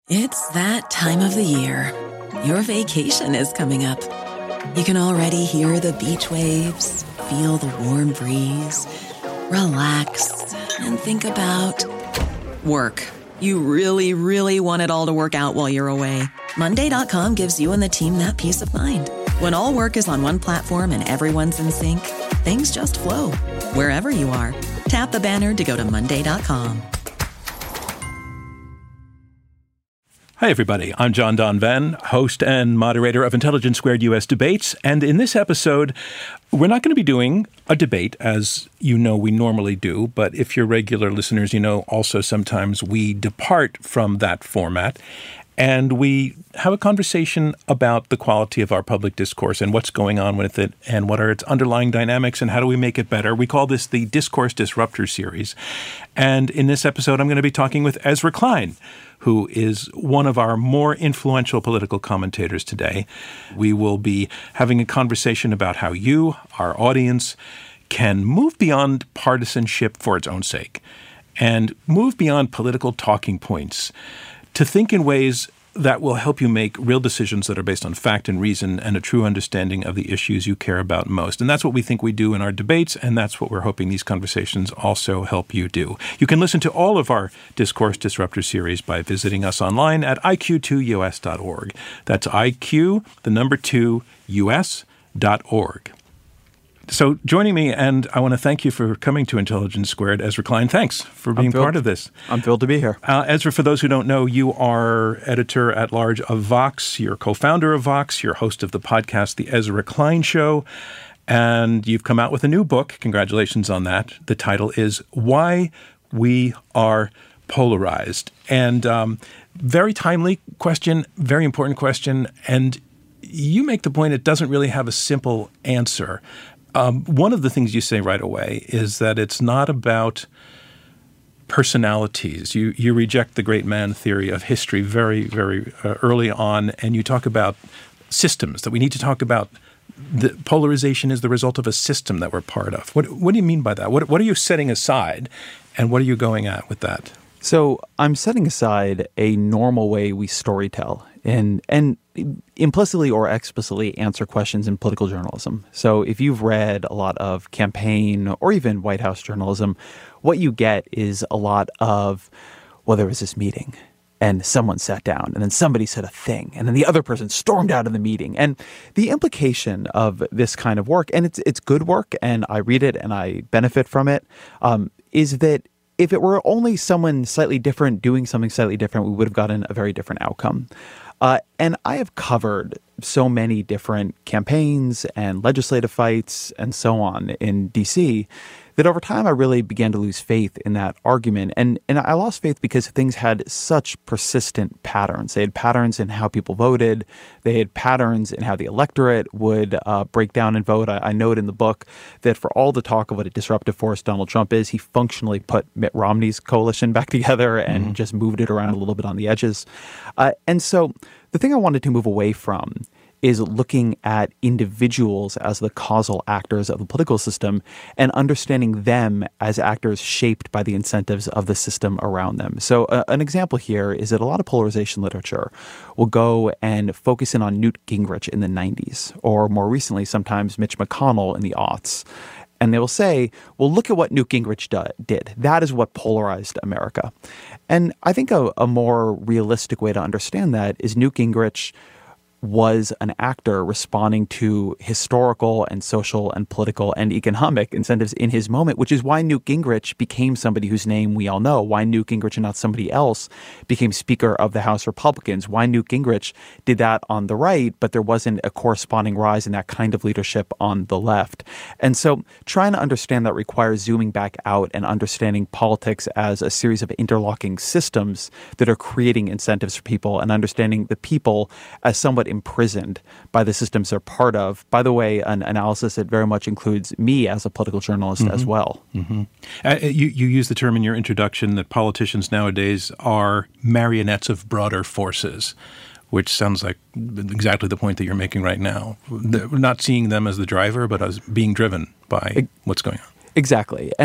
It's that time of the year. Your vacation is coming up. You can already hear the beach waves, feel the warm breeze, relax, and think about work. You really, really want it all to work out while you're away. Monday.com gives you and the team that peace of mind. When all work is on one platform and everyone's in sync, things just flow. Wherever you are, tap the banner to go to Monday.com. Hi, everybody. I'm John Donvan, host and moderator of Intelligence Squared U.S. Debates. And in this episode, we're not going to be doing a debate, as you know we normally do. But if you're regular listeners, you know also sometimes we depart from that format. And we have a conversation about the quality of our public discourse and what's going on with it and what are its underlying dynamics and how do we make it better. We call this the Discourse Disruptor series. And in this episode, I'm going to be talking with Ezra Klein, who is one of our more influential political commentators today. We will be having a conversation about how you, our audience, can move beyond partisanship for its own sake and move beyond political talking points to think in ways that will help you make real decisions that are based on fact and reason and a true understanding of the issues you care about most. And that's what we think we do in our debates, and that's what we're hoping these conversations also help you do. You can listen to all of our Discourse Disruptor series by visiting us online at iq2us.org. That's IQ, the number 2, us.org. So joining me, and I want to thank you for coming to Intelligence Squared, Ezra Klein. Thanks for being part of this. I'm thrilled to be here. Ezra, for those who don't know, you are editor-at-large of Vox. You're co-founder of Vox. You're host of the podcast, The Ezra Klein Show. And you've come out with a new book. Congratulations on that. The title is Why We Are Polarized. And very timely question, very important question. And you make the point it doesn't really have a simple answer. One of the things you say right away is that it's not about personalities. You reject the great man theory of history very, very early on, and you talk about systems, that we need to talk about the polarization is the result of a system that we're part of. What do you mean by that? What are you setting aside, and what are you going at with that? So I'm setting aside a normal way we storytell and implicitly or explicitly answer questions in political journalism. So if you've read a lot of campaign or even White House journalism, what you get is a lot of, well, there was this meeting and someone sat down and then somebody said a thing and then the other person stormed out of the meeting. And the implication of this kind of work, and it's good work and I read it and I benefit from it, is that if it were only someone slightly different doing something slightly different, we would have gotten a very different outcome. And I have covered so many different campaigns and legislative fights and so on in D.C. that over time I really began to lose faith in that argument. And I lost faith because things had such persistent patterns. They had patterns in how people voted. They had patterns in how the electorate would break down and vote. I note in the book that for all the talk of what a disruptive force Donald Trump is, he functionally put Mitt Romney's coalition back together and just moved it around a little bit on the edges. And so the thing I wanted to move away from is looking at individuals as the causal actors of the political system and understanding them as actors shaped by the incentives of the system around them. So an example here is that a lot of polarization literature will go and focus in on Newt Gingrich in the 90s, or more recently, sometimes Mitch McConnell in the aughts. And they will say, well, look at what Newt Gingrich did. That is what polarized America. And I think a more realistic way to understand that is Newt Gingrich was an actor responding to historical and social and political and economic incentives in his moment, which is why Newt Gingrich became somebody whose name we all know, why Newt Gingrich and not somebody else became Speaker of the House Republicans, why Newt Gingrich did that on the right, but there wasn't a corresponding rise in that kind of leadership on the left. And so trying to understand that requires zooming back out and understanding politics as a series of interlocking systems that are creating incentives for people and understanding the people as somewhat imprisoned by the systems they're part of. By the way, an analysis that very much includes me as a political journalist as well. You use the term in your introduction that politicians nowadays are marionettes of broader forces, which sounds like exactly the point that you're making right now. We're not seeing them as the driver, but as being driven by what's going on. Exactly. And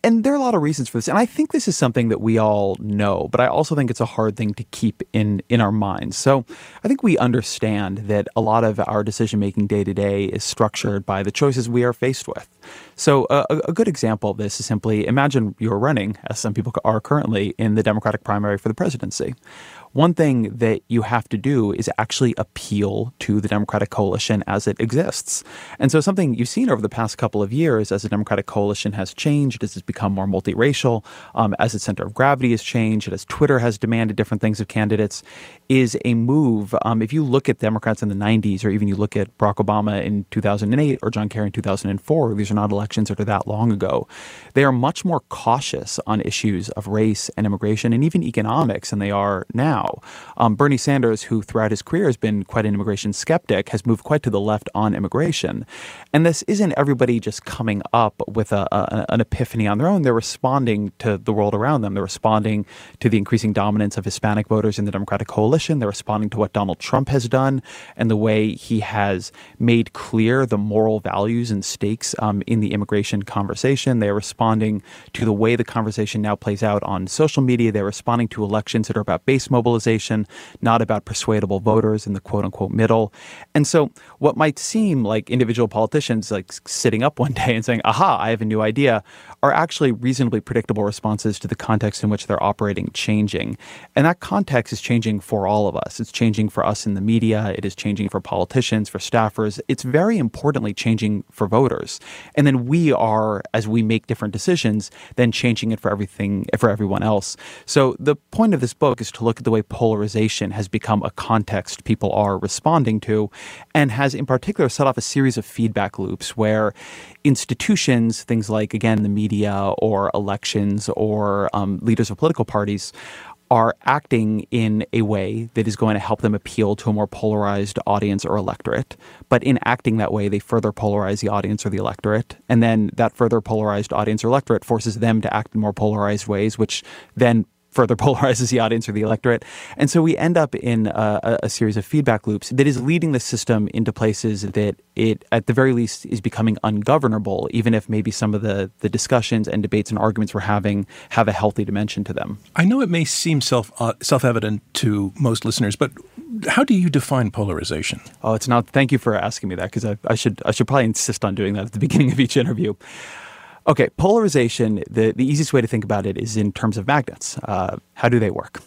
And there are a lot of reasons for this. And I think this is something that we all know, but I also think it's a hard thing to keep in our minds. So I think we understand that a lot of our decision-making day-to-day is structured by the choices we are faced with. So a good example of this is simply imagine you're running, as some people are currently, in the Democratic primary for the presidency. One thing that you have to do is actually appeal to the Democratic coalition as it exists. And so something you've seen over the past couple of years as the Democratic coalition has changed, as it's become more multiracial, as its center of gravity has changed, as Twitter has demanded different things of candidates, is a move. If you look at Democrats in the 90s, or even you look at Barack Obama in 2008 or John Kerry in 2004, these are not elections that are that long ago, they are much more cautious on issues of race and immigration and even economics than they are now. Bernie Sanders, who throughout his career has been quite an immigration skeptic, has moved quite to the left on immigration. And this isn't everybody just coming up with an epiphany on their own. They're responding to the world around them. They're responding to the increasing dominance of Hispanic voters in the Democratic coalition. They're responding to what Donald Trump has done and the way he has made clear the moral values and stakes in the immigration conversation. They're responding to the way the conversation now plays out on social media. They're responding to elections that are about base mobilization, not about persuadable voters in the quote-unquote middle. And so what might seem like individual politicians like sitting up one day and saying, aha, I have a new idea, are actually reasonably predictable responses to the context in which they're operating changing. And that context is changing for all of us. It's changing for us in the media. It is changing for politicians, for staffers. It's very importantly changing for voters. And then we are, as we make different decisions, then changing it for everyone else. So the point of this book is to look at the way polarization has become a context people are responding to, and has in particular set off a series of feedback loops where institutions, things like, again, the media or elections or leaders of political parties, are acting in a way that is going to help them appeal to a more polarized audience or electorate. But in acting that way, they further polarize the audience or the electorate. And then that further polarized audience or electorate forces them to act in more polarized ways, which then further polarizes the audience or the electorate. And so we end up in a series of feedback loops that is leading the system into places that it, at the very least, is becoming ungovernable, even if maybe some of the discussions and debates and arguments we're having have a healthy dimension to them. I know it may seem self-evident to most listeners, but how do you define polarization? Oh, it's not. Thank you for asking me that, because I should probably insist on doing that at the beginning of each interview. Okay, polarization, the easiest way to think about it is in terms of magnets. How do they work?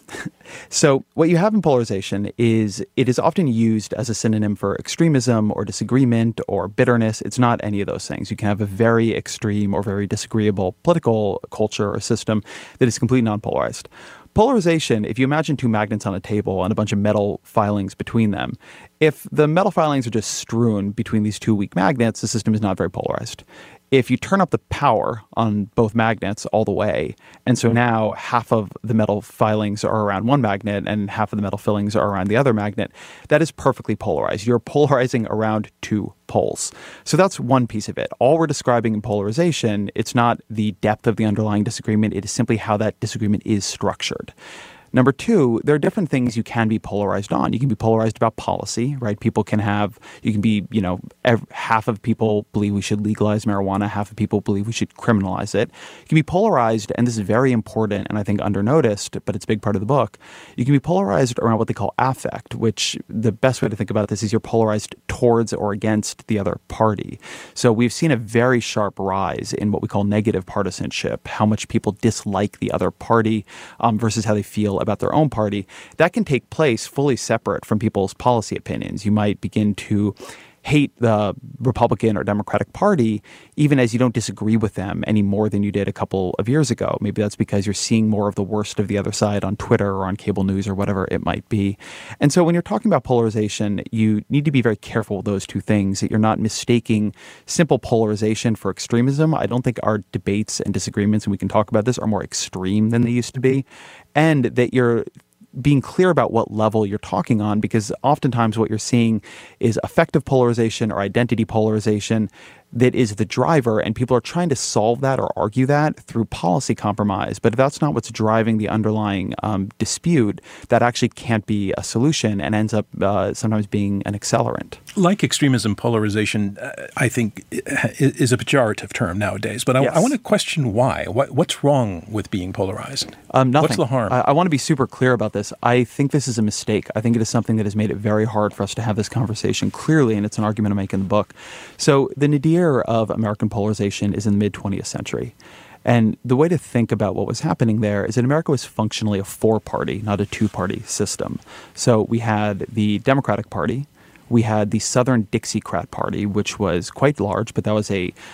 So what you have in polarization is it is often used as a synonym for extremism or disagreement or bitterness. It's not any of those things. You can have a very extreme or very disagreeable political culture or system that is completely non-polarized. Polarization, if you imagine two magnets on a table and a bunch of metal filings between them, if the metal filings are just strewn between these two weak magnets, the system is not very polarized. If you turn up the power on both magnets all the way, and so now half of the metal filings are around one magnet and half of the metal fillings are around the other magnet, that is perfectly polarized. You're polarizing around two poles. So that's one piece of it. All we're describing in polarization, it's not the depth of the underlying disagreement. It is simply how that disagreement is structured. Number two, there are different things you can be polarized on. You can be polarized about policy, right? People can have, you can be, half of people believe we should legalize marijuana, half of people believe we should criminalize it. You can be polarized, and this is very important and I think undernoticed, but it's a big part of the book. You can be polarized around what they call affect, which the best way to think about this is you're polarized towards or against the other party. So we've seen a very sharp rise in what we call negative partisanship, how much people dislike the other party versus how they feel about their own party. That can take place fully separate from people's policy opinions. You might begin to hate the Republican or Democratic Party even as you don't disagree with them any more than you did a couple of years ago. Maybe that's because you're seeing more of the worst of the other side on Twitter or on cable news or whatever it might be. And so when you're talking about polarization, you need to be very careful with those two things, that you're not mistaking simple polarization for extremism. I don't think our debates and disagreements, and we can talk about this, are more extreme than they used to be, and that you're being clear about what level you're talking on, because oftentimes what you're seeing is affective polarization or identity polarization. that is the driver, and people are trying to solve that or argue that through policy compromise. But if that's not what's driving the underlying dispute, that actually can't be a solution and ends up sometimes being an accelerant. Like extremism, polarization, I think, is a pejorative term nowadays. But I want to question why. What's wrong with being polarized? Nothing. What's the harm? I want to be super clear about this. I think this is a mistake. I think it is something that has made it very hard for us to have this conversation clearly, and it's an argument I make in the book. So the nadir of American polarization is in the mid-20th century. And the way to think about what was happening there is that America was functionally a four-party, not a two-party system. So we had the Democratic Party, we had the Southern Dixiecrat Party, which was quite large, but that was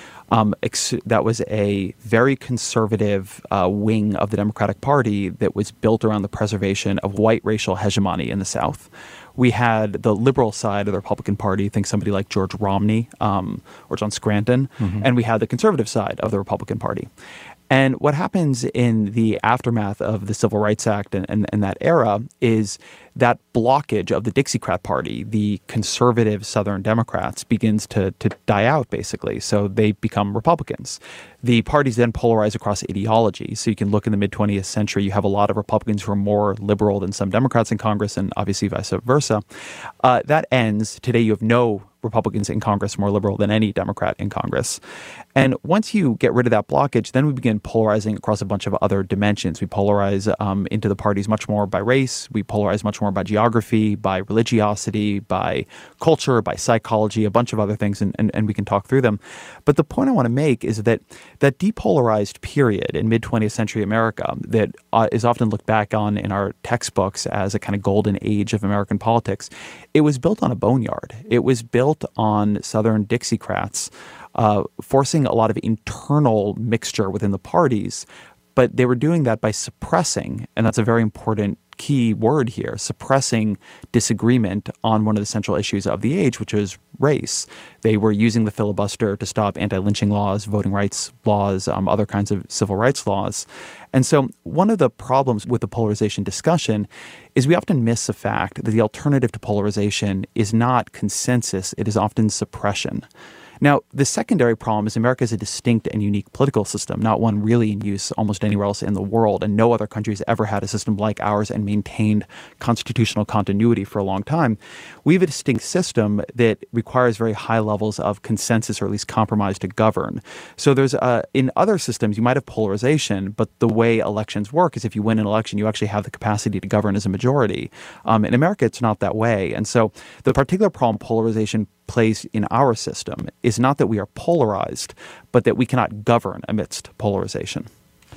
a very conservative wing of the Democratic Party that was built around the preservation of white racial hegemony in the South. We had the liberal side of the Republican Party, think somebody like George Romney or John Scranton, and we had the conservative side of the Republican Party. And what happens in the aftermath of the Civil Rights Act and that era is that blockage of the Dixiecrat Party, the conservative Southern Democrats, begins to die out, basically. So they become Republicans. The parties then polarize across ideology. So you can look in the mid-20th century, you have a lot of Republicans who are more liberal than some Democrats in Congress, and obviously vice versa. That ends. Today you have no Republicans in Congress more liberal than any Democrat in Congress. And once you get rid of that blockage, then we begin polarizing across a bunch of other dimensions. We polarize into the parties much more by race. We polarize much more by geography, by religiosity, by culture, by psychology, a bunch of other things, and we can talk through them. But the point I want to make is that depolarized period in mid-20th century America that is often looked back on in our textbooks as a kind of golden age of American politics, it was built on a boneyard. It was built on Southern Dixiecrats forcing a lot of internal mixture within the parties, but they were doing that by suppressing, and that's a very important key word here, suppressing disagreement on one of the central issues of the age, which is race. They were using the filibuster to stop anti-lynching laws, voting rights laws, other kinds of civil rights laws. And so one of the problems with the polarization discussion is we often miss the fact that the alternative to polarization is not consensus, it is often suppression. Now, the secondary problem is America is a distinct and unique political system, not one really in use almost anywhere else in the world, and no other country has ever had a system like ours and maintained constitutional continuity for a long time. We have a distinct system that requires very high levels of consensus or at least compromise to govern. So there's in other systems, you might have polarization, but the way elections work is if you win an election, you actually have the capacity to govern as a majority. In America, it's not that way. And so the particular problem polarization plays in our system is not that we are polarized, but that we cannot govern amidst polarization.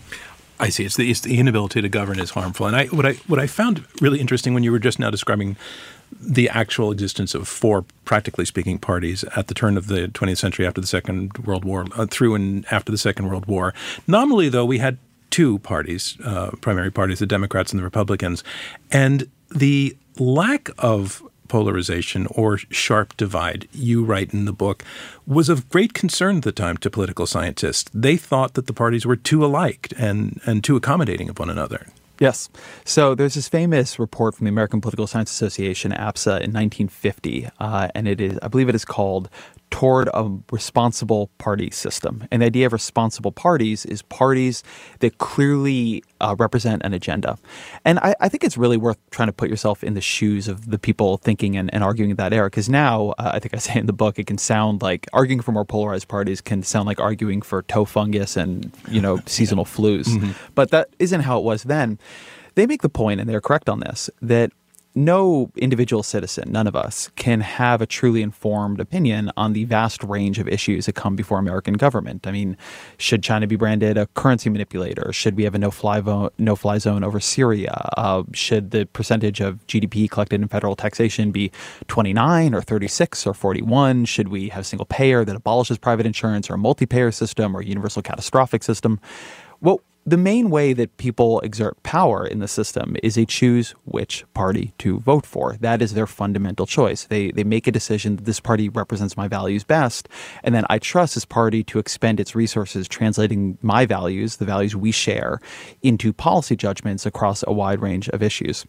I see. It's the inability to govern is harmful. And what I found really interesting when you were just now describing the actual existence of four, practically speaking, parties at the turn of the 20th century after the Second World War, through and after the Second World War. Nominally, though, we had two parties, primary parties, the Democrats and the Republicans. And the lack of polarization or sharp divide, you write in the book, was of great concern at the time to political scientists. They thought that the parties were too alike and too accommodating of one another. Yes. So there's this famous report from the American Political Science Association, APSA, in 1950, and I believe it is called Toward a Responsible Party System. And the idea of responsible parties is parties that clearly represent an agenda. And I think it's really worth trying to put yourself in the shoes of the people thinking and arguing in that era, because now, I think I say in the book, it can sound like arguing for more polarized parties can sound like arguing for toe fungus and, seasonal flus. Mm-hmm. But that isn't how it was then. They make the point, and they're correct on this, that no individual citizen, none of us, can have a truly informed opinion on the vast range of issues that come before American government. I mean, should China be branded a currency manipulator? Should we have a no-fly zone over Syria? Should the percentage of GDP collected in federal taxation be 29 or 36 or 41? Should we have a single payer that abolishes private insurance, or a multi-payer system, or a universal catastrophic system? Well, the main way that people exert power in the system is they choose which party to vote for. That is their fundamental choice. They make a decision that this party represents my values best, and then I trust this party to expend its resources translating my values, the values we share, into policy judgments across a wide range of issues.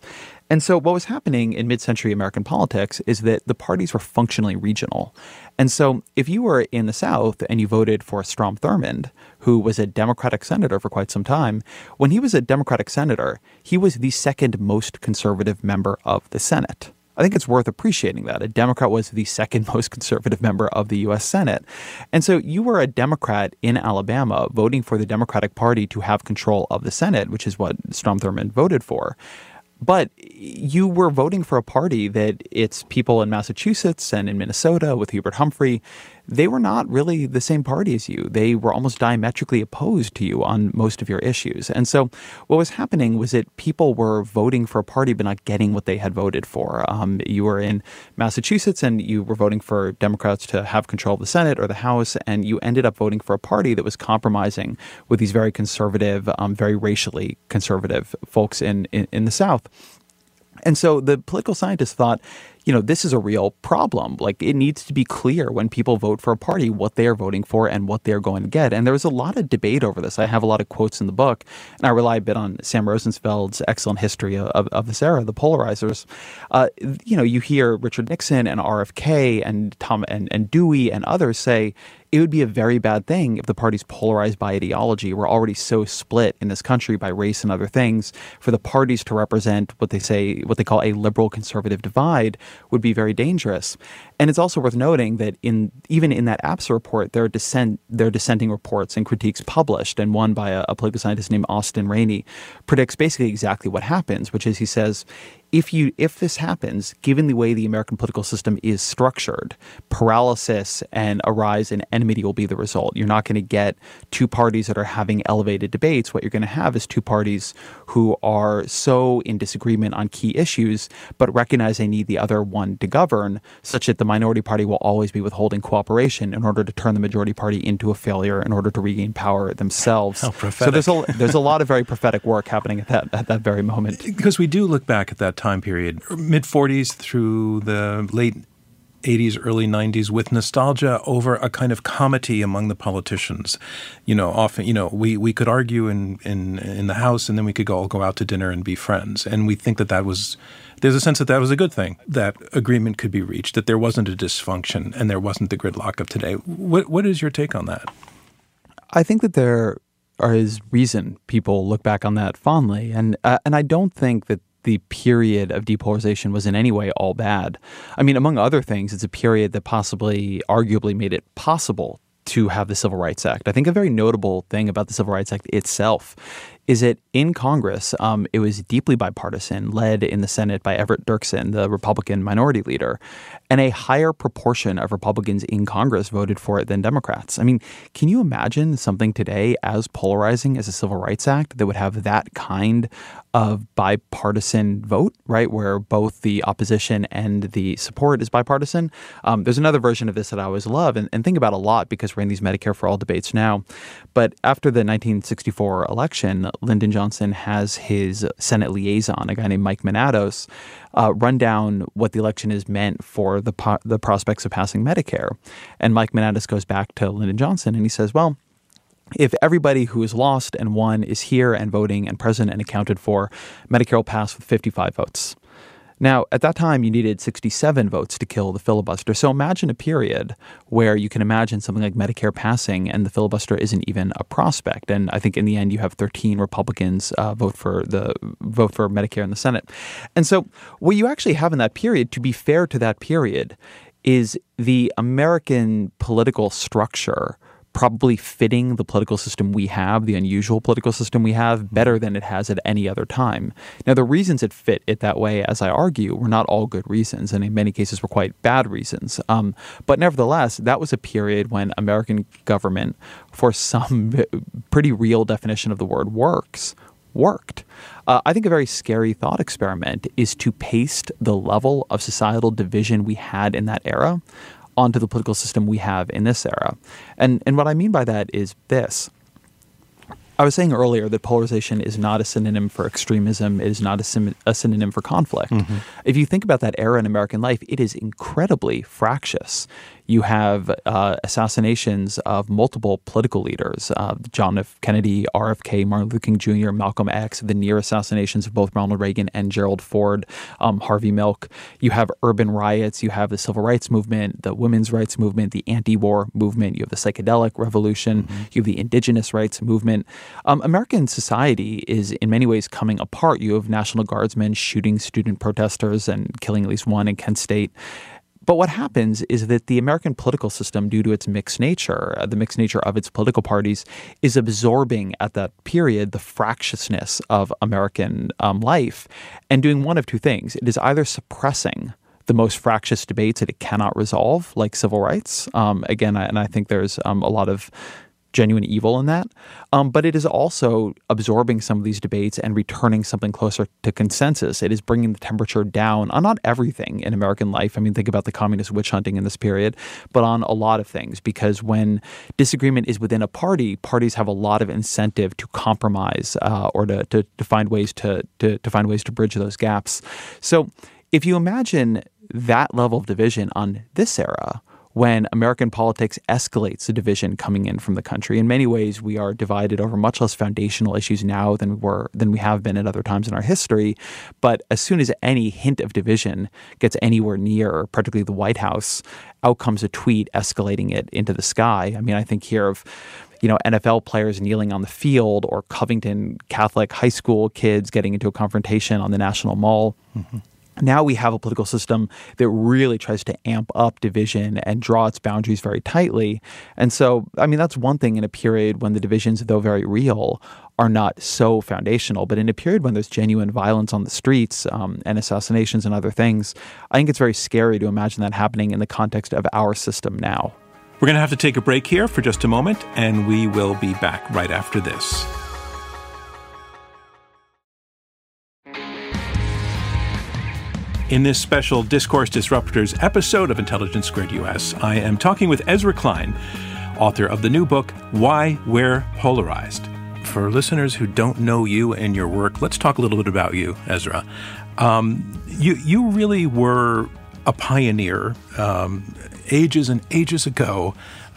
And so what was happening in mid-century American politics is that the parties were functionally regional. And so if you were in the South and you voted for Strom Thurmond, who was a Democratic senator for quite some time, when he was a Democratic senator, he was the second most conservative member of the Senate. I think it's worth appreciating that. A Democrat was the second most conservative member of the U.S. Senate. And so you were a Democrat in Alabama voting for the Democratic Party to have control of the Senate, which is what Strom Thurmond voted for. But you were voting for a party that its people in Massachusetts and in Minnesota with Hubert Humphrey, they were not really the same party as you. They were almost diametrically opposed to you on most of your issues. And so what was happening was that people were voting for a party but not getting what they had voted for. You were in Massachusetts and you were voting for Democrats to have control of the Senate or the House, and you ended up voting for a party that was compromising with these very conservative, very racially conservative folks in the South. And so the political scientists thought, this is a real problem. Like, it needs to be clear when people vote for a party what they are voting for and what they're going to get. And there was a lot of debate over this. I have a lot of quotes in the book, and I rely a bit on Sam Rosenfeld's excellent history of this era, the polarizers. You hear Richard Nixon and RFK and Tom and Dewey and others say it would be a very bad thing if the parties polarized by ideology were already so split in this country by race and other things. For the parties to represent what they call a liberal conservative divide would be very dangerous. And it's also worth noting that even in that APSA report, there are dissenting reports and critiques published, and one by a political scientist named Austin Rainey predicts basically exactly what happens, which is he says, if this happens, given the way the American political system is structured, paralysis and a rise in enmity will be the result. You're not going to get two parties that are having elevated debates. What you're going to have is two parties who are so in disagreement on key issues, but recognize they need the other one to govern, such that the minority party will always be withholding cooperation in order to turn the majority party into a failure in order to regain power themselves. How prophetic. So there's a lot of very prophetic work happening at that very moment. Because we do look back at that time period, mid-40s through the late 80s, early 90s, with nostalgia over a kind of comity among the politicians. Often, we could argue in the House, and then we could all go out to dinner and be friends. And we think there's a sense that was a good thing, that agreement could be reached, that there wasn't a dysfunction and there wasn't the gridlock of today. What is your take on that? I think that there is reason people look back on that fondly. And I don't think that the period of depolarization was in any way all bad. I mean, among other things, it's a period that arguably made it possible to have the Civil Rights Act. I think a very notable thing about the Civil Rights Act itself is that in Congress, it was deeply bipartisan, led in the Senate by Everett Dirksen, the Republican minority leader, and a higher proportion of Republicans in Congress voted for it than Democrats. I mean, can you imagine something today as polarizing as a Civil Rights Act that would have that kind of bipartisan vote, right, where both the opposition and the support is bipartisan? There's another version of this that I always love and think about a lot because we're in these Medicare for All debates now. But after the 1964 election, Lyndon Johnson has his Senate liaison, a guy named Mike Manados, run down what the election has meant for the prospects of passing Medicare. And Mike Manados goes back to Lyndon Johnson and he says, well, if everybody who is lost and won is here and voting and present and accounted for, Medicare will pass with 55 votes. Now, at that time, you needed 67 votes to kill the filibuster. So imagine a period where you can imagine something like Medicare passing and the filibuster isn't even a prospect. And I think in the end, you have 13 Republicans vote for Medicare in the Senate. And so what you actually have in that period, to be fair to that period, is the American political structure probably fitting the political system we have, the unusual political system we have, better than it has at any other time. Now, the reasons it fit it that way, as I argue, were not all good reasons, and in many cases were quite bad reasons. But nevertheless, that was a period when American government, for some pretty real definition of the word worked. I think a very scary thought experiment is to paste the level of societal division we had in that era onto the political system we have in this era. And what I mean by that is this. I was saying earlier that polarization is not a synonym for extremism. It is not a synonym for conflict. Mm-hmm. If you think about that era in American life, it is incredibly fractious. You have assassinations of multiple political leaders, John F. Kennedy, RFK, Martin Luther King Jr., Malcolm X, the near assassinations of both Ronald Reagan and Gerald Ford, Harvey Milk. You have urban riots. You have the civil rights movement, the women's rights movement, the anti-war movement. You have the psychedelic revolution. Mm-hmm. You have the indigenous rights movement. American society is in many ways coming apart. You have National Guardsmen shooting student protesters and killing at least one in Kent State. But what happens is that the American political system, due to its mixed nature, the mixed nature of its political parties, is absorbing at that period the fractiousness of American life and doing one of two things. It is either suppressing the most fractious debates that it cannot resolve, like civil rights. Again, I think there's a lot of genuine evil in that. But it is also absorbing some of these debates and returning something closer to consensus. It is bringing the temperature down on not everything in American life. I mean, think about the communist witch hunting in this period, but on a lot of things. Because when disagreement is within a party, parties have a lot of incentive to compromise or to find ways to find ways to bridge those gaps. So if you imagine that level of division on this era, when American politics escalates the division coming in from the country. In many ways, we are divided over much less foundational issues now than we have been at other times in our history. But as soon as any hint of division gets anywhere near, particularly the White House, out comes a tweet escalating it into the sky. I mean, I think here of NFL players kneeling on the field or Covington Catholic high school kids getting into a confrontation on the National Mall. Mm-hmm. Now we have a political system that really tries to amp up division and draw its boundaries very tightly. And so, I mean, that's one thing in a period when the divisions, though very real, are not so foundational. But in a period when there's genuine violence on the streets and assassinations and other things, I think it's very scary to imagine that happening in the context of our system now. We're going to have to take a break here for just a moment, and we will be back right after this. In this special Discourse Disruptors episode of Intelligence Squared US, I am talking with Ezra Klein, author of the new book, Why We're Polarized. For listeners who don't know you and your work, let's talk a little bit about you, Ezra. You really were a pioneer ages and ages ago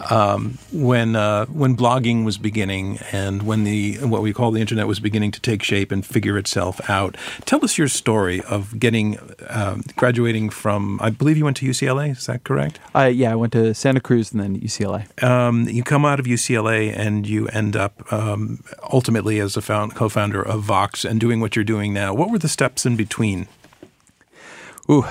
when blogging was beginning and when what we call the internet was beginning to take shape and figure itself out. Tell us your story of graduating from, I believe you went to UCLA, is that correct? Yeah, I went to Santa Cruz and then UCLA. You come out of UCLA and you end up ultimately as a co-founder of Vox and doing what you're doing now. What were the steps in between? There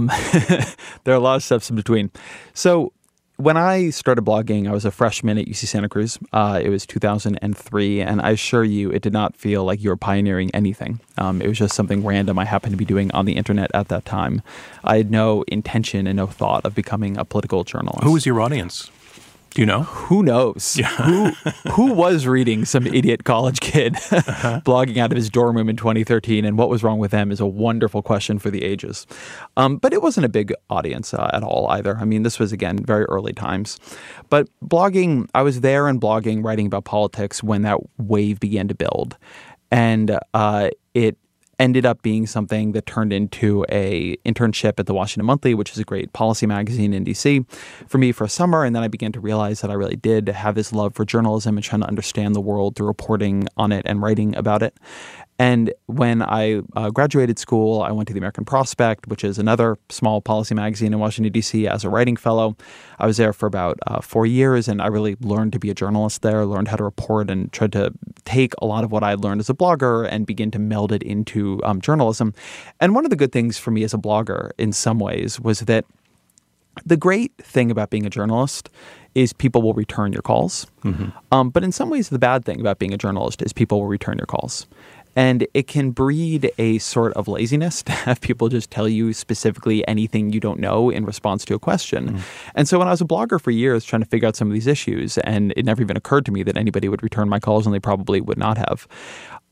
are a lot of steps in between. So when I started blogging, I was a freshman at UC Santa Cruz. It was 2003, and I assure you, it did not feel like you were pioneering anything. It was just something random I happened to be doing on the internet at that time. I had no intention and no thought of becoming a political journalist. Who was your audience? Do you know? Who knows? Yeah. Who was reading some idiot college kid blogging out of his dorm room in 2013, and what was wrong with them is a wonderful question for the ages. But it wasn't a big audience at all either. I mean, this was, again, very early times. But blogging, I was there and blogging, writing about politics when that wave began to build. And it ended up being something that turned into a internship at the Washington Monthly, which is a great policy magazine in D.C., for me for a summer. And then I began to realize that I really did have this love for journalism and trying to understand the world through reporting on it and writing about it. And when I graduated school, I went to the American Prospect, which is another small policy magazine in Washington, D.C., as a writing fellow. I was there for about 4 years, and I really learned to be a journalist there, learned how to report, and tried to take a lot of what I had learned as a blogger and begin to meld it into journalism. And one of the good things for me as a blogger in some ways was that the great thing about being a journalist is people will return your calls. Mm-hmm. But in some ways, the bad thing about being a journalist is people will return your calls. And it can breed a sort of laziness to have people just tell you specifically anything you don't know in response to a question. Mm. And so when I was a blogger for years trying to figure out some of these issues, and it never even occurred to me that anybody would return my calls, and they probably would not have,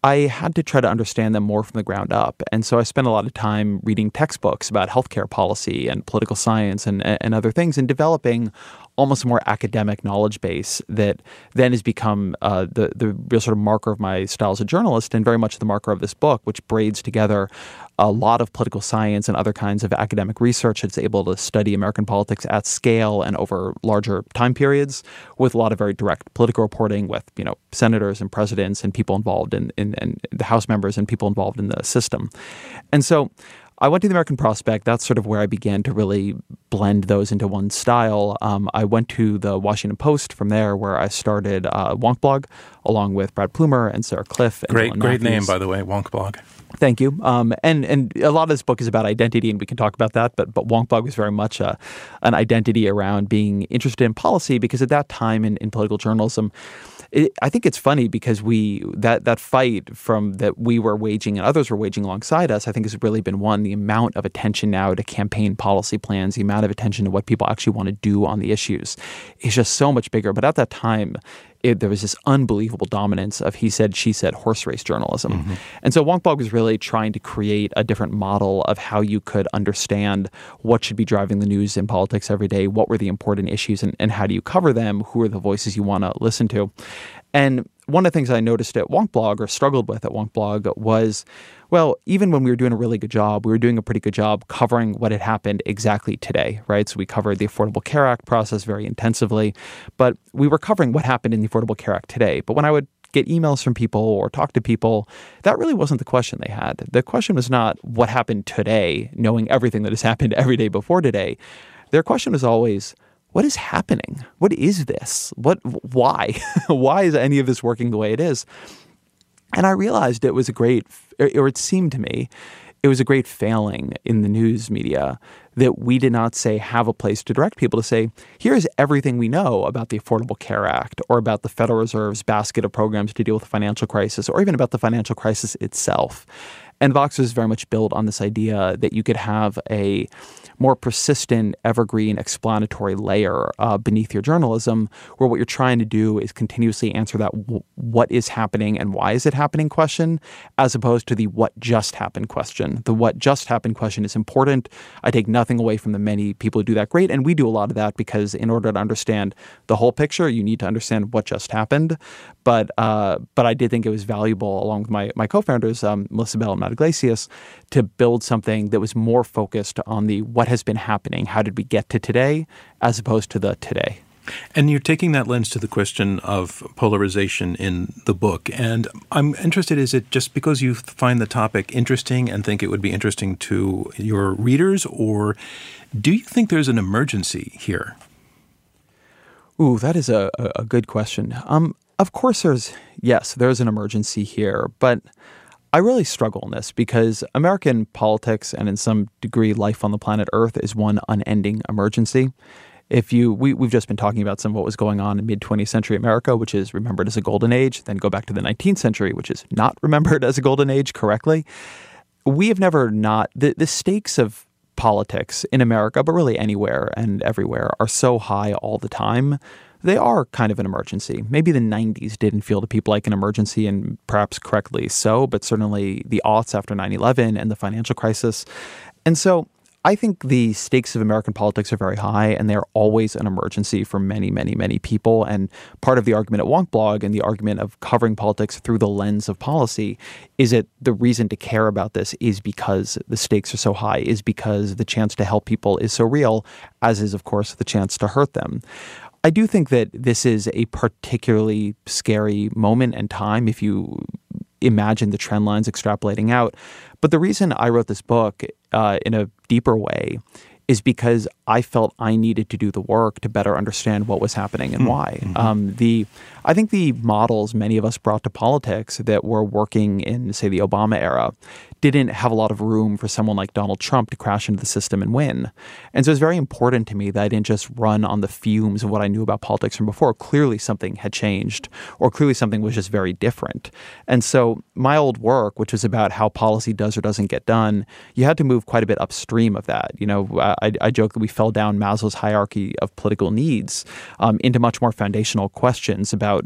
I had to try to understand them more from the ground up. And so I spent a lot of time reading textbooks about healthcare policy and political science and other things, and developing almost a more academic knowledge base that then has become the real sort of marker of my style as a journalist, and very much the marker of this book, which braids together a lot of political science and other kinds of academic research that's able to study American politics at scale and over larger time periods, with a lot of very direct political reporting with, senators and presidents and people involved in the House members and people involved in the system. And so I went to the American Prospect. That's sort of where I began to really blend those into one style. I went to the Washington Post from there, where I started Wonkblog, along with Brad Plumer and Sarah Cliff. And Great name, by the way, Wonkblog. Thank you. And a lot of this book is about identity, and we can talk about that. But Wonkblog was very much an identity around being interested in policy, because at that time in political journalism, I think it's funny because that fight that we were waging and others were waging alongside us, I think has really been won. The amount of attention now to campaign policy plans, the amount of attention to what people actually want to do on the issues is just so much bigger. But at that time, there was this unbelievable dominance of he said, she said, horse race journalism. Mm-hmm. And so Wonkblog was really trying to create a different model of how you could understand what should be driving the news in politics every day, what were the important issues, and how do you cover them, who are the voices you want to listen to. And one of the things I noticed at Wonkblog, or struggled with at Wonkblog, was, well, even when we were doing a really good job, we were doing a pretty good job covering what had happened exactly today, right? So we covered the Affordable Care Act process very intensively, but we were covering what happened in the Affordable Care Act today. But when I would get emails from people or talk to people, that really wasn't the question they had. The question was not what happened today, knowing everything that has happened every day before today. Their question was always, what is happening? What is this? Why? Why is any of this working the way it is? And I realized it seemed to me, it was a great failing in the news media that we did not have a place to direct people to say, here's everything we know about the Affordable Care Act, or about the Federal Reserve's basket of programs to deal with the financial crisis, or even about the financial crisis itself. And Vox was very much built on this idea that you could have a more persistent, evergreen, explanatory layer beneath your journalism, where what you're trying to do is continuously answer that what is happening and why is it happening question, as opposed to the what just happened question. The what just happened question is important. I take nothing away from the many people who do that great, and we do a lot of that, because in order to understand the whole picture, you need to understand what just happened. But I did think it was valuable, along with my co-founders, Melissa Bell and Matt Iglesias, to build something that was more focused on the what has been happening, how did we get to today, as opposed to the today. And you're taking that lens to the question of polarization in the book. And I'm interested, is it just because you find the topic interesting and think it would be interesting to your readers, or do you think there's an emergency here? Ooh, that is a good question. Of course there's an emergency here, but I really struggle in this because American politics, and in some degree life on the planet Earth, is one unending emergency. We've just been talking about some of what was going on in mid-20th century America, which is remembered as a golden age, then go back to the 19th century, which is not remembered as a golden age correctly. We have never the stakes of politics in America, but really anywhere and everywhere, are so high all the time. They are kind of an emergency. Maybe the 90s didn't feel to people like an emergency, and perhaps correctly so, but certainly the aughts after 9/11 and the financial crisis. And so I think the stakes of American politics are very high, and they're always an emergency for many, many, many people. And part of the argument at Wonkblog, and the argument of covering politics through the lens of policy, is that the reason to care about this is because the stakes are so high, is because the chance to help people is so real, as is, of course, the chance to hurt them. I do think that this is a particularly scary moment and time if you imagine the trend lines extrapolating out. But the reason I wrote this book in a deeper way is because I felt I needed to do the work to better understand what was happening and why. Mm-hmm. I think the models many of us brought to politics that were working in, say, the Obama era didn't have a lot of room for someone like Donald Trump to crash into the system and win. And so it's very important to me that I didn't just run on the fumes of what I knew about politics from before. Clearly something had changed, or clearly something was just very different. And so my old work, which was about how policy does or doesn't get done, you had to move quite a bit upstream of that. You know, I joke that we fell down Maslow's hierarchy of political needs into much more foundational questions about,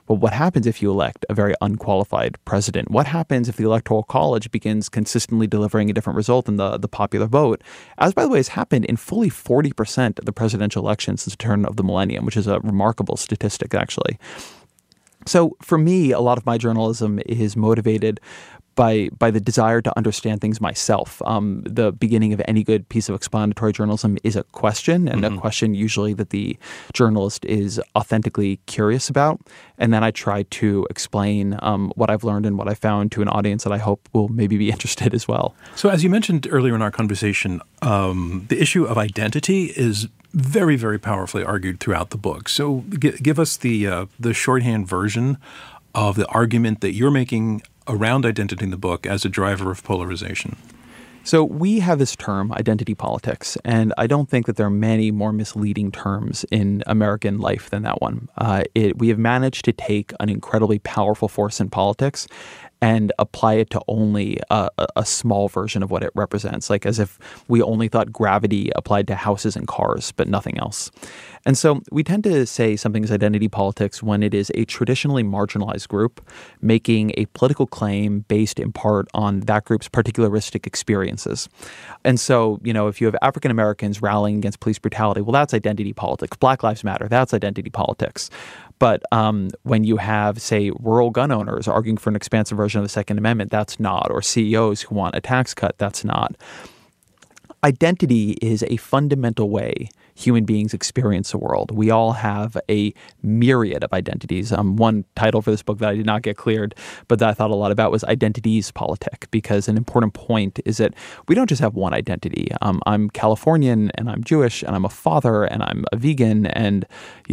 Well, what happens if you elect a very unqualified president? What happens if the Electoral College begins consistently delivering a different result than the popular vote? As, by the way, has happened in fully 40% of the presidential elections since the turn of the millennium, which is a remarkable statistic, actually. So for me, a lot of my journalism is motivated by the desire to understand things myself. The beginning of any good piece of explanatory journalism is a question, and a question usually that the journalist is authentically curious about. And then I try to explain what I've learned and what I found to an audience that I hope will maybe be interested as well. So as you mentioned earlier in our conversation, the issue of identity is very, very powerfully argued throughout the book. So give us the shorthand version of the argument that you're making around identity in the book as a driver of polarization. So we have this term, identity politics, and I don't think that there are many more misleading terms in American life than that one. We have managed to take an incredibly powerful force in politics and apply it to only a small version of what it represents, like as if we only thought gravity applied to houses and cars, but nothing else. And so we tend to say something is identity politics when it is a traditionally marginalized group making a political claim based in part on that group's particularistic experiences. And so, if you have African Americans rallying against police brutality, well, that's identity politics. Black Lives Matter, that's identity politics. But when you have, say, rural gun owners arguing for an expansive version of the Second Amendment, that's not. Or CEOs who want a tax cut, that's not. Identity is a fundamental way human beings experience the world. We all have a myriad of identities. One title for this book that I did not get cleared, but that I thought a lot about was Identities Politic, because an important point is that we don't just have one identity. I'm Californian, and I'm Jewish, and I'm a father, and I'm a vegan, and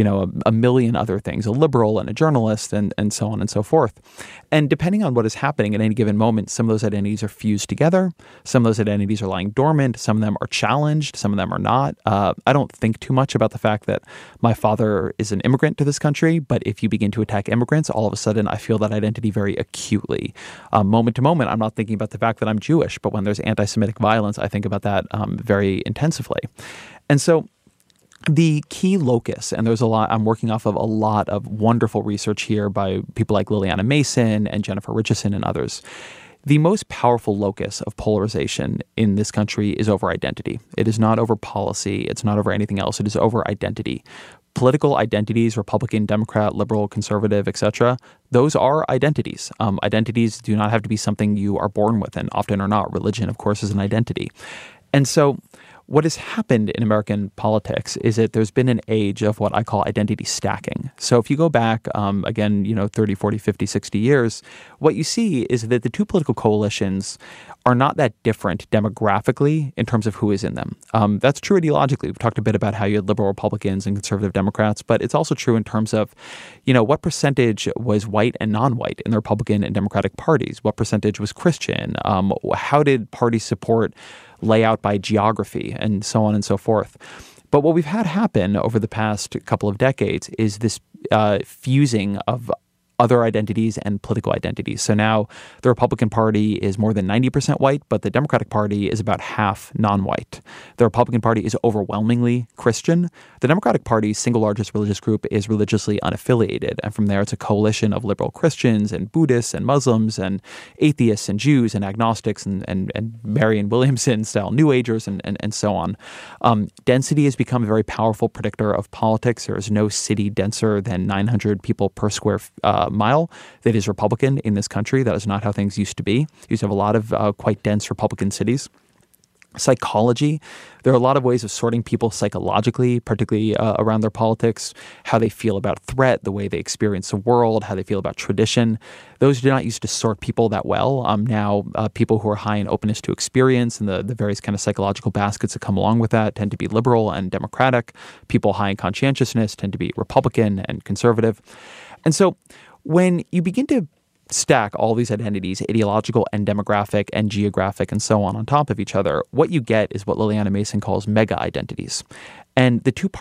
a million other things, a liberal and a journalist, and so on and so forth. And depending on what is happening at any given moment, some of those identities are fused together. Some of those identities are lying dormant. Some of them are challenged. Some of them are not. I don't think too much about the fact that my father is an immigrant to this country, but if you begin to attack immigrants, all of a sudden I feel that identity very acutely. Moment to moment, I'm not thinking about the fact that I'm Jewish, but when there's anti-Semitic violence, I think about that very intensively. And so the key locus, and there's a lot, I'm working off of a lot of wonderful research here by people like Liliana Mason and Jennifer Richardson and others. The most powerful locus of polarization in this country is over identity. It is not over policy. It's not over anything else. It is over identity. Political identities, Republican, Democrat, liberal, conservative, etc., those are identities. Identities do not have to be something you are born with, and often are not. Religion, of course, is an identity. And so what has happened in American politics is that there's been an age of what I call identity stacking. So if you go back, again, 30, 40, 50, 60 years, what you see is that the two political coalitions are not that different demographically in terms of who is in them. That's true ideologically. We've talked a bit about how you had liberal Republicans and conservative Democrats, but it's also true in terms of, what percentage was white and non-white in the Republican and Democratic parties? What percentage was Christian? How did party support lay out by geography, and so on and so forth. But what we've had happen over the past couple of decades is this fusing of other identities and political identities. So now the Republican Party is more than 90% white, but the Democratic Party is about half non-white. The Republican Party is overwhelmingly Christian. The Democratic Party's single largest religious group is religiously unaffiliated. And from there, it's a coalition of liberal Christians and Buddhists and Muslims and atheists and Jews and agnostics and Marianne Williamson-style New Agers and so on. Density has become a very powerful predictor of politics. There is no city denser than 900 people per square mile that is Republican in this country. That is not how things used to be. You used to have a lot of quite dense Republican cities. Psychology. There are a lot of ways of sorting people psychologically, particularly around their politics, how they feel about threat, the way they experience the world, how they feel about tradition. Those do not used to sort people that well. Now, people who are high in openness to experience and the various kind of psychological baskets that come along with that tend to be liberal and democratic. People high in conscientiousness tend to be Republican and conservative. And so when you begin to stack all these identities, ideological and demographic and geographic and so on top of each other, what you get is what Liliana Mason calls mega identities. And the two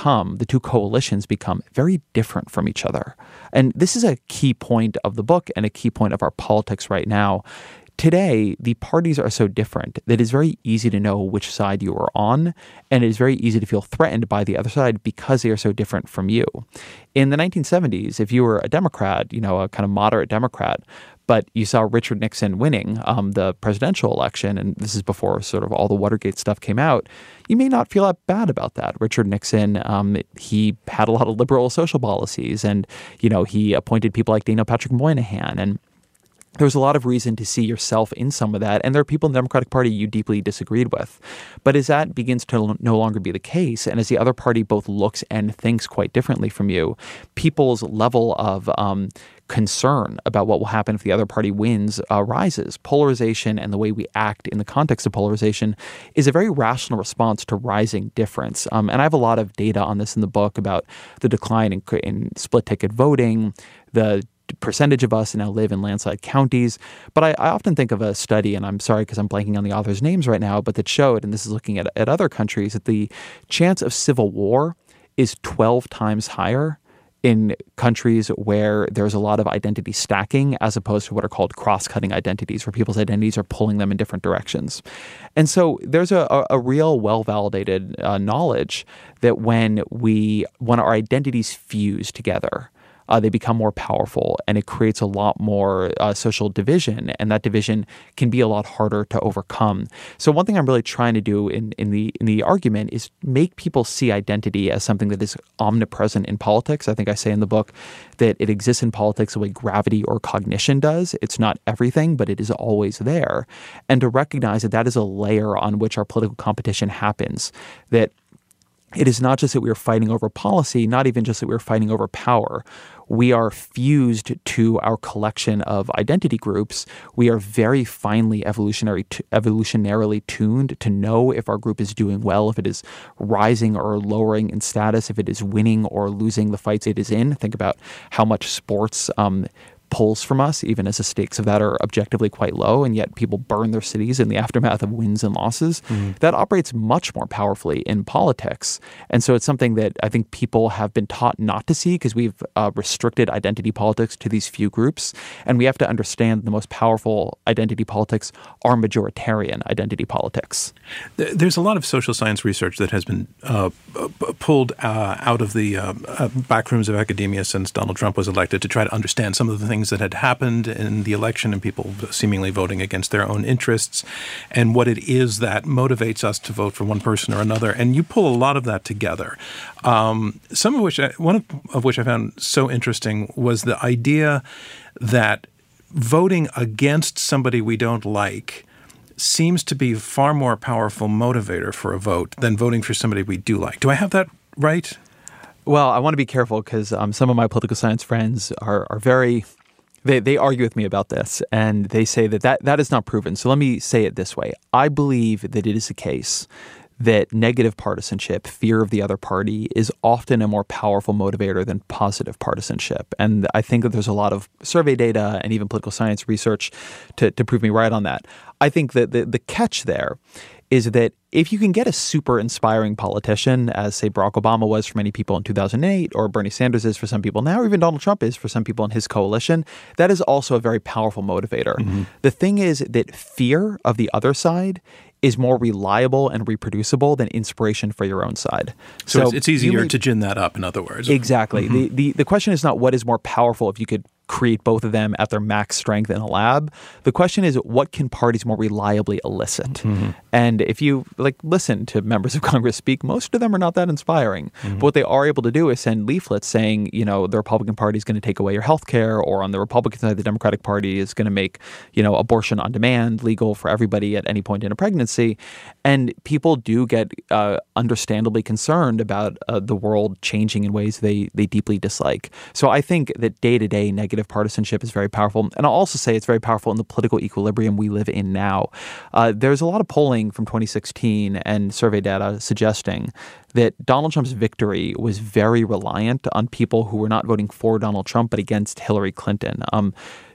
coalitions become very different from each other. And this is a key point of the book and a key point of our politics right now. Today, the parties are so different that it's very easy to know which side you are on, and it is very easy to feel threatened by the other side because they are so different from you. In the 1970s, if you were a Democrat, a kind of moderate Democrat, but you saw Richard Nixon winning the presidential election, and this is before sort of all the Watergate stuff came out, you may not feel that bad about that. Richard Nixon, he had a lot of liberal social policies, and, he appointed people like Daniel Patrick Moynihan, and there's a lot of reason to see yourself in some of that, and there are people in the Democratic Party you deeply disagreed with. But as that begins to no longer be the case, and as the other party both looks and thinks quite differently from you, people's level of concern about what will happen if the other party wins rises. Polarization and the way we act in the context of polarization is a very rational response to rising difference. And I have a lot of data on this in the book about the decline in split-ticket voting, the percentage of us now live in landslide counties. But I often think of a study, and I'm sorry because I'm blanking on the authors' names right now, but that showed, and this is looking at other countries, that the chance of civil war is 12 times higher in countries where there's a lot of identity stacking as opposed to what are called cross-cutting identities, where people's identities are pulling them in different directions. And so there's a real well-validated knowledge that when our identities fuse together, they become more powerful, and it creates a lot more social division, and that division can be a lot harder to overcome. So one thing I'm really trying to do in the argument is make people see identity as something that is omnipresent in politics. I think I say in the book that it exists in politics the way gravity or cognition does. It's not everything, but it is always there. And to recognize that that is a layer on which our political competition happens, that it is not just that we are fighting over policy, not even just that we are fighting over power. We are fused to our collection of identity groups. We are very finely evolutionarily tuned to know if our group is doing well, if it is rising or lowering in status, if it is winning or losing the fights it is in. Think about how much sports pulls from us, even as the stakes of that are objectively quite low, and yet people burn their cities in the aftermath of wins and losses. That operates much more powerfully in politics. And so it's something that I think people have been taught not to see because we've restricted identity politics to these few groups. And we have to understand the most powerful identity politics are majoritarian identity politics. There's a lot of social science research that has been pulled out of the backrooms of academia since Donald Trump was elected to try to understand some of the things that had happened in the election and people seemingly voting against their own interests and what it is that motivates us to vote for one person or another. And you pull a lot of that together. One of which I found so interesting was the idea that voting against somebody we don't like seems to be a far more powerful motivator for a vote than voting for somebody we do like. Do I have that right? Well, I want to be careful because some of my political science friends are very they argue with me about this, and they say that is not proven. So let me say it this way. I believe that it is the case that negative partisanship, fear of the other party, is often a more powerful motivator than positive partisanship. And I think that there's a lot of survey data and even political science research to prove me right on that. I think that the catch there is that if you can get a super inspiring politician, as, say, Barack Obama was for many people in 2008, or Bernie Sanders is for some people now, or even Donald Trump is for some people in his coalition, that is also a very powerful motivator. The thing is that fear of the other side is more reliable and reproducible than inspiration for your own side. So it's easier to gin that up, in other words. Exactly. The question is not what is more powerful if you could create both of them at their max strength in a lab. The question is, what can parties more reliably elicit? And if you listen to members of Congress speak, most of them are not that inspiring. But what they are able to do is send leaflets saying, the Republican Party is going to take away your health care, or on the Republican side, the Democratic Party is going to make, abortion on demand legal for everybody at any point in a pregnancy. And people do get understandably concerned about the world changing in ways they deeply dislike. So I think that day-to-day negative partisanship is very powerful. And I'll also say it's very powerful in the political equilibrium we live in now. There's a lot of polling from 2016 and survey data suggesting that Donald Trump's victory was very reliant on people who were not voting for Donald Trump but against Hillary Clinton.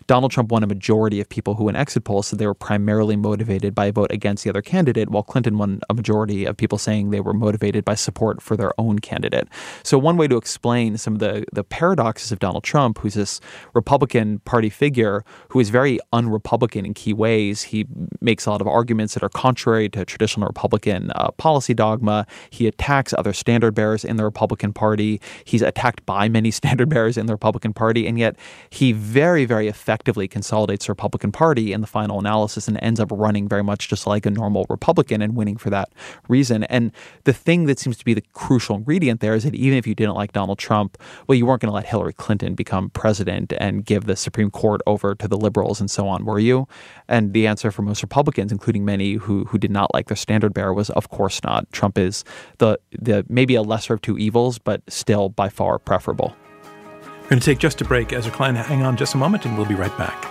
Donald Trump won a majority of people who in exit polls said they were primarily motivated by a vote against the other candidate, while Clinton won a majority of people saying they were motivated by support for their own candidate. So one way to explain some of the paradoxes of Donald Trump, who's this Republican Party figure who is very un-Republican in key ways. He makes a lot of arguments that are contrary to traditional Republican policy dogma. He attacks other standard bearers in the Republican Party. He's attacked by many standard bearers in the Republican Party, and yet he very, very effectively consolidates the Republican Party in the final analysis and ends up running very much just like a normal Republican and winning for that reason. And the thing that seems to be the crucial ingredient there is that even if you didn't like Donald Trump, well, you weren't going to let Hillary Clinton become president and give the Supreme Court over to the liberals and so on, were you? And the answer for most Republicans, including many who did not like their standard bearer, was of course not. Trump is the maybe a lesser of two evils, but still by far preferable. We're going to take just a break. Ezra Klein, hang on just a moment and we'll be right back.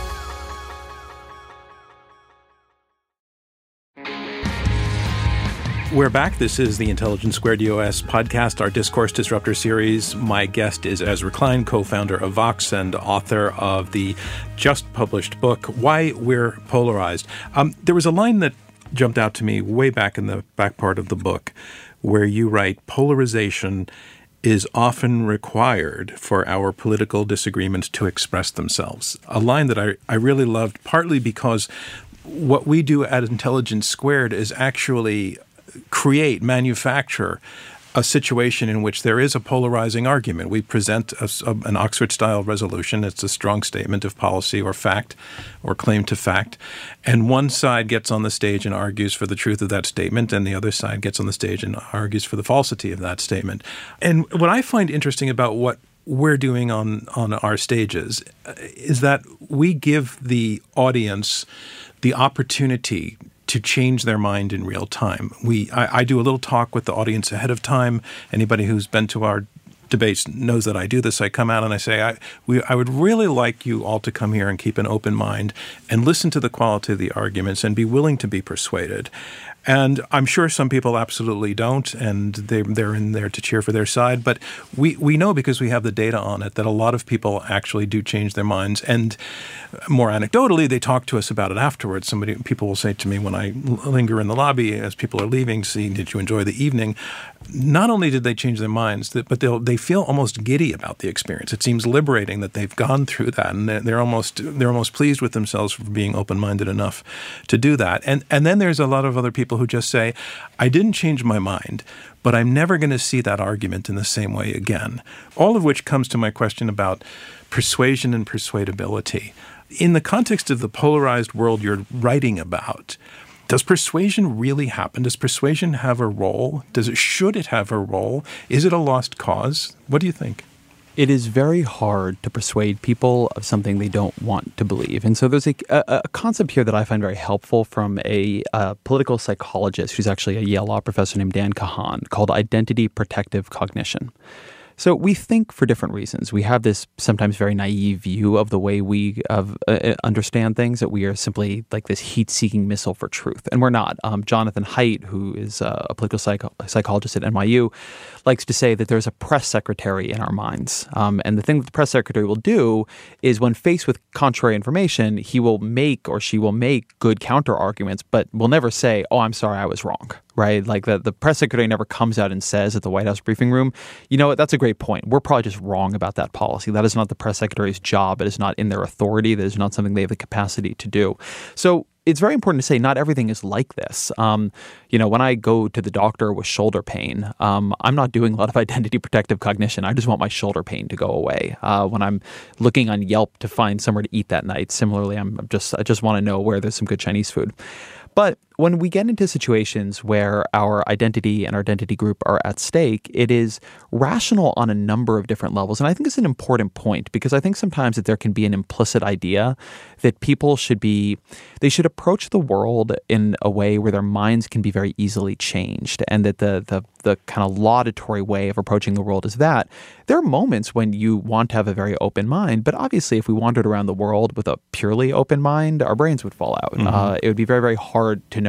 We're back. This is the Intelligence Squared US podcast, our Discourse Disruptor series. My guest is Ezra Klein, co-founder of Vox and author of the just-published book, Why We're Polarized. There was a line that jumped out to me way back in the back part of the book where you write, polarization is often required for our political disagreements to express themselves. A line that I really loved, partly because what we do at Intelligence Squared is actually manufacture a situation in which there is a polarizing argument. We present an Oxford-style resolution. It's a strong statement of policy or fact or claim to fact. And one side gets on the stage and argues for the truth of that statement, and the other side gets on the stage and argues for the falsity of that statement. And what I find interesting about what we're doing on our stages is that we give the audience the opportunity to change their mind in real time. I do a little talk with the audience ahead of time. Anybody who's been to our debates knows that I do this. I come out and I say, I would really like you all to come here and keep an open mind and listen to the quality of the arguments and be willing to be persuaded. And I'm sure some people absolutely don't, and they're in there to cheer for their side. But we know, because we have the data on it, that a lot of people actually do change their minds. And more anecdotally, they talk to us about it afterwards. People will say to me when I linger in the lobby as people are leaving, did you enjoy the evening? Not only did they change their minds, but they feel almost giddy about the experience. It seems liberating that they've gone through that, and they're almost pleased with themselves for being open-minded enough to do that. And then there's a lot of other people who just say, I didn't change my mind, but I'm never going to see that argument in the same way again. All of which comes to my question about persuasion and persuadability. In the context of the polarized world you're writing about, does persuasion really happen? Does persuasion have a role? Should it have a role? Is it a lost cause? What do you think? It is very hard to persuade people of something they don't want to believe. And so there's a concept here that I find very helpful from a political psychologist who's actually a Yale law professor named Dan Kahan, called identity protective cognition. So we think for different reasons. We have this sometimes very naive view of the way we understand things, that we are simply like this heat-seeking missile for truth. And we're not. Jonathan Haidt, who is a political psychologist at NYU, likes to say that there's a press secretary in our minds. And the thing that the press secretary will do is, when faced with contrary information, he will make or she will make good counter-arguments, but will never say, oh, I'm sorry, I was wrong. Right? Like the press secretary never comes out and says at the White House briefing room, you know what, that's a great point. We're probably just wrong about that policy. That is not the press secretary's job. It is not in their authority. That is not something they have the capacity to do. So it's very important to say not everything is like this. When I go to the doctor with shoulder pain, I'm not doing a lot of identity protective cognition. I just want my shoulder pain to go away. When I'm looking on Yelp to find somewhere to eat that night, similarly, I just want to know where there's some good Chinese food. But when we get into situations where our identity and our identity group are at stake, it is rational on a number of different levels. And I think it's an important point, because I think sometimes that there can be an implicit idea that people should approach the world in a way where their minds can be very easily changed, and that the kind of laudatory way of approaching the world is that there are moments when you want to have a very open mind, but obviously if we wandered around the world with a purely open mind, our brains would fall out. Mm-hmm. It would be very, very hard to know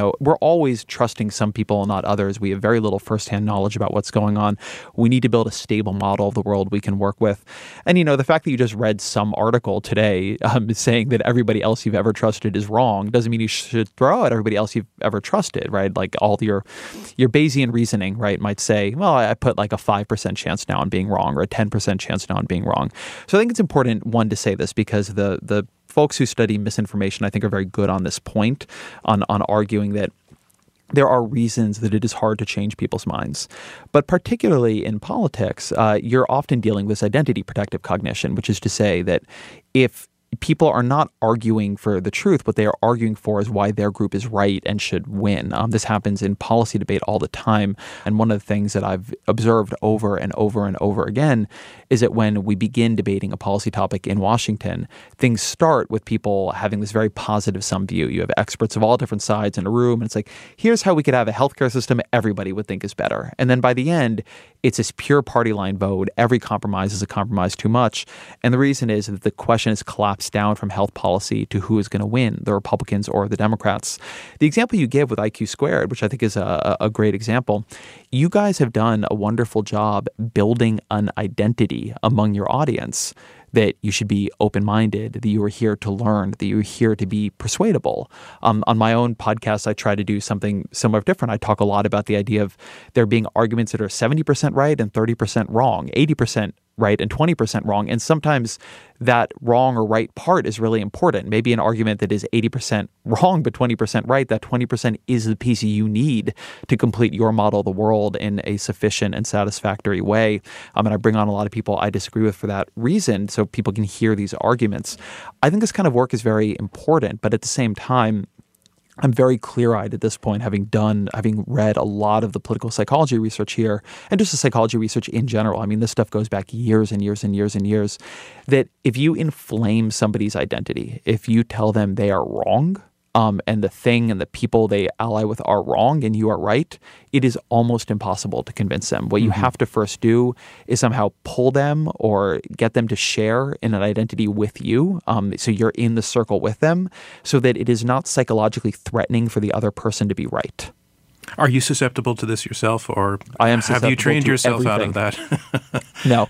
we're always trusting some people and not others. We have very little firsthand knowledge about what's going on. We need to build a stable model of the world we can work with. And, the fact that you just read some article today saying that everybody else you've ever trusted is wrong doesn't mean you should throw out everybody else you've ever trusted, right? Like all your Bayesian reasoning, right, might say, well, I put like a 5% chance now on being wrong or a 10% chance now on being wrong. So I think it's important, one, to say this because the folks who study misinformation, I think, are very good on this point, on arguing that there are reasons that it is hard to change people's minds. But particularly in politics, you're often dealing with identity protective cognition, which is to say that if people are not arguing for the truth. What they are arguing for is why their group is right and should win. This happens in policy debate all the time. And one of the things that I've observed over and over and over again is that when we begin debating a policy topic in Washington, things start with people having this very positive sum view. You have experts of all different sides in a room, and it's like, here's how we could have a healthcare system everybody would think is better. And then by the end, it's this pure party line vote. Every compromise is a compromise too much. And the reason is that the question is collapsed down from health policy to who is going to win, the Republicans or the Democrats. The example you give with IQ Squared, which I think is a great example, you guys have done a wonderful job building an identity among your audience that you should be open-minded, that you are here to learn, that you're here to be persuadable. On my own podcast, I try to do something somewhat different. I talk a lot about the idea of there being arguments that are 70% right and 30% wrong, 80% right and 20% wrong. And sometimes that wrong or right part is really important. Maybe an argument that is 80% wrong but 20% right, that 20% is the piece you need to complete your model of the world in a sufficient and satisfactory way. And I bring on a lot of people I disagree with for that reason so people can hear these arguments. I think this kind of work is very important, but at the same time, I'm very clear-eyed at this point, having read a lot of the political psychology research here and just the psychology research in general. I mean, this stuff goes back years and years and years and years, that if you inflame somebody's identity, if you tell them they are wrong, and the thing and the people they ally with are wrong and you are right, it is almost impossible to convince them. What you have to first do is somehow pull them or get them to share in an identity with you, so you're in the circle with them, so that it is not psychologically threatening for the other person to be right. Are you susceptible to this yourself, or I am have you trained yourself everything. out of that? No.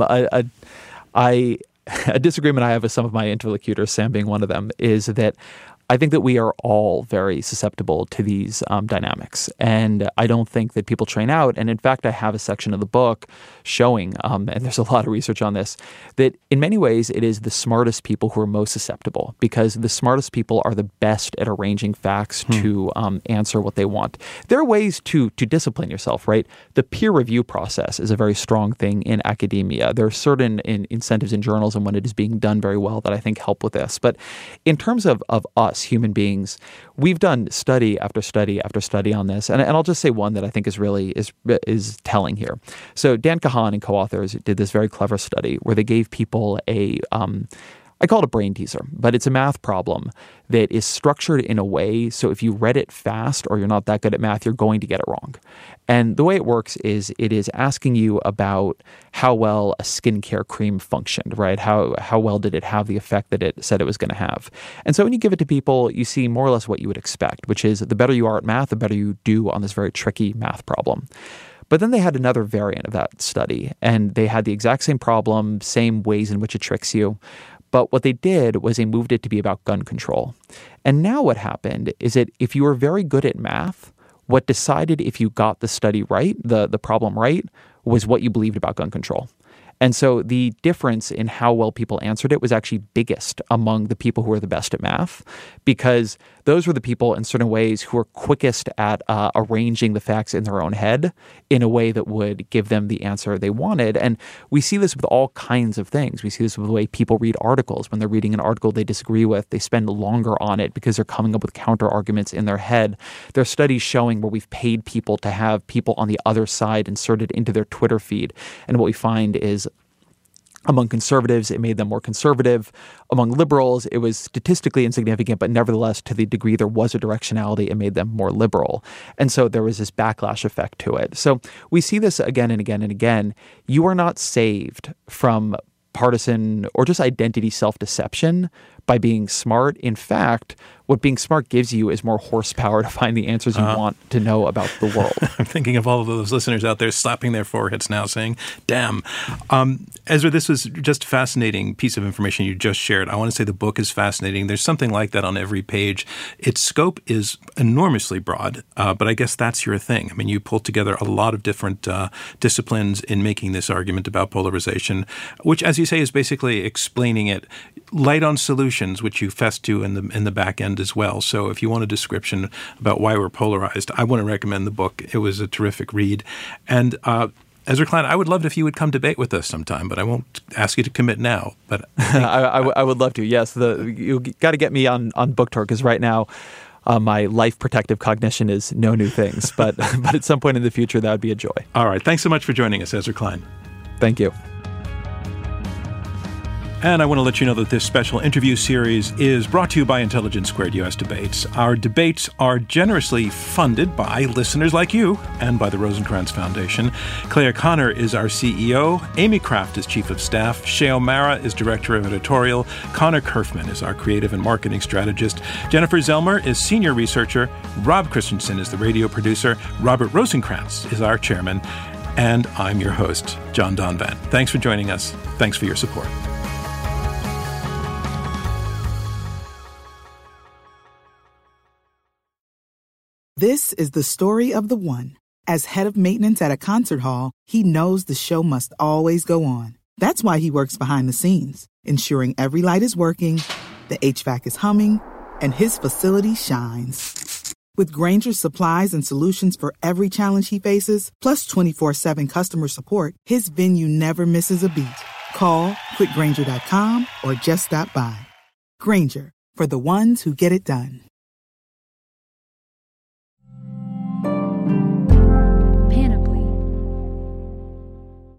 A disagreement I have with some of my interlocutors, Sam being one of them, is that I think that we are all very susceptible to these dynamics. And I don't think that people train out. And in fact, I have a section of the book showing, and there's a lot of research on this, that in many ways it is the smartest people who are most susceptible, because the smartest people are the best at arranging facts to answer what they want. There are ways to discipline yourself, right? The peer review process is a very strong thing in academia. There are certain incentives in journalism when it is being done very well that I think help with this. But in terms of us, human beings, we've done study after study after study on this, and I'll just say one that I think is really is telling here. So Dan Kahan and co-authors did this very clever study where they gave people I call it a brain teaser, but it's a math problem that is structured in a way so if you read it fast or you're not that good at math, you're going to get it wrong. And the way it works is it is asking you about how well a skincare cream functioned, right? How well did it have the effect that it said it was going to have? And so when you give it to people, you see more or less what you would expect, which is the better you are at math, the better you do on this very tricky math problem. But then they had another variant of that study, and they had the exact same problem, same ways in which it tricks you. But what they did was they moved it to be about gun control. And now what happened is that if you were very good at math, what decided if you got the study right, the problem right, was what you believed about gun control. And so the difference in how well people answered it was actually biggest among the people who were the best at math, because those were the people in certain ways who were quickest at arranging the facts in their own head in a way that would give them the answer they wanted. And we see this with all kinds of things. We see this with the way people read articles. When they're reading an article they disagree with, they spend longer on it because they're coming up with counter arguments in their head. There are studies showing where we've paid people to have people on the other side inserted into their Twitter feed. And what we find is among conservatives, it made them more conservative. Among liberals, it was statistically insignificant, but nevertheless, to the degree there was a directionality, it made them more liberal. And so there was this backlash effect to it. So we see this again and again and again. You are not saved from partisan or just identity self-deception by being smart. In fact, what being smart gives you is more horsepower to find the answers you want to know about the world. I'm thinking of all of those listeners out there slapping their foreheads now saying, damn. Ezra, this was just a fascinating piece of information you just shared. I want to say the book is fascinating. There's something like that on every page. Its scope is enormously broad, but I guess that's your thing. I mean, you pulled together a lot of different disciplines in making this argument about polarization, which, as you say, is basically explaining it light on solutions, which you fess to in the back end as well. So if you want a description about why we're polarized, I want to recommend the book. It was a terrific read. And Ezra Klein, I would love it if you would come debate with us sometime, but I won't ask you to commit now. But I would love to. Yes, you got to get me on book tour, because right now my life protective cognition is no new things. But at some point in the future, that would be a joy. All right. Thanks so much for joining us, Ezra Klein. Thank you. And I want to let you know that this special interview series is brought to you by Intelligence Squared U.S. Debates. Our debates are generously funded by listeners like you and by the Rosencrantz Foundation. Claire Connor is our CEO. Amy Kraft is Chief of Staff. Shea O'Mara is Director of Editorial. Connor Kerfman is our Creative and Marketing Strategist. Jennifer Zelmer is Senior Researcher. Rob Christensen is the radio producer. Robert Rosencrantz is our Chairman. And I'm your host, John Donvan. Thanks for joining us. Thanks for your support. This is the story of the one. As head of maintenance at a concert hall, he knows the show must always go on. That's why he works behind the scenes, ensuring every light is working, the HVAC is humming, and his facility shines. With Grainger's supplies and solutions for every challenge he faces, plus 24/7 customer support, his venue never misses a beat. Call quickgrainger.com or just stop by. Grainger, for the ones who get it done.